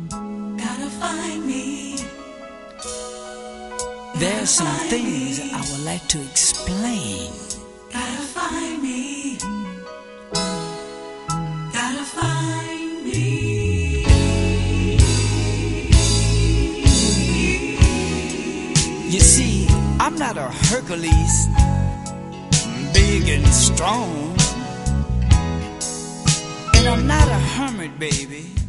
Gotta find me. There are some things I would like to explain. Gotta find me. Gotta find me. You see, I'm not a Hercules, big and strong, and I'm not a hermit, baby.